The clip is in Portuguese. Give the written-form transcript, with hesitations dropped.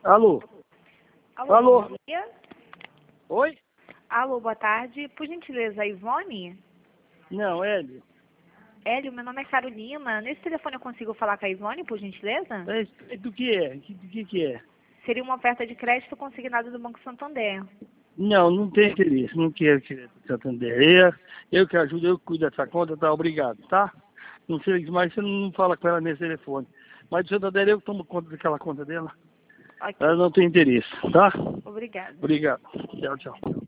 Alô? Alô, Alô? bom dia. Oi? Alô, boa tarde. Por gentileza, a Ivone? Não, Hélio. Hélio, meu nome é Carolina. Nesse telefone eu consigo falar com a Ivone, por gentileza? A respeito do que é? Do que é? Seria uma oferta de crédito consignada do Banco Santander. Não, não tem interesse. Não quero que Santander. Eu que ajudo, eu que cuido dessa conta, tá? Obrigado, tá? Não sei mais, você não fala com ela nesse telefone. Mas do Santander eu tomo conta daquela conta dela. Ok, Ela não tem interesse, tá? obrigada. Obrigado. Tchau, tchau.